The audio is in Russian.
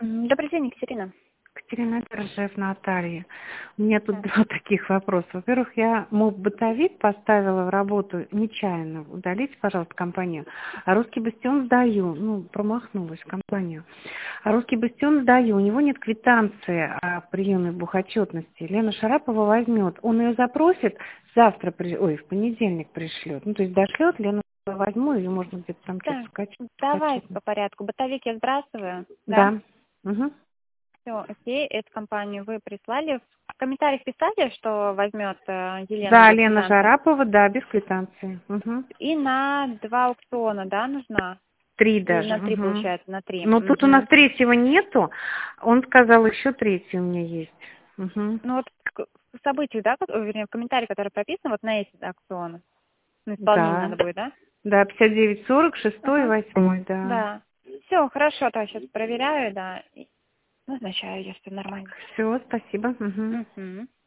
Добрый день, Екатерина. Катерина Держев, Наталья. У меня тут Да. два таких вопроса. Во-первых, я бытовик поставила в работу нечаянно. Удалите, пожалуйста, компанию. А русский бастион сдаю. Промахнулась компанию. А русский бастион сдаю. У него нет квитанции о приеме бухотчетности. Лена Шарапова возьмет. Он ее запросит, в понедельник пришлет. То есть дошлет, Лена возьму, ее можно где-то там что-то Так, скачать. давайте по порядку. Бытовик я сбрасываю, да? Да. Угу. Все, окей, эту компанию вы прислали. В комментариях писали, что возьмет Елена Да, без Лена финансов. Жарапова, да, без квитанции. Угу. И на 2 аукциона, да, нужна? 3 Или даже. на 3 Угу. получается, на 3. Но тут у нас третьего нету. Он сказал, еще третий у меня есть. Угу. Ну вот в событиях, да, вернее, в комментарии, которые прописаны, вот на эти аукционы. На исполнение Да. надо будет, да? Да, 59-40, 6 и Ага. 8, да. Да. Все, хорошо, то сейчас проверяю, да. И назначаю, если нормально. Все, спасибо. Угу. Угу.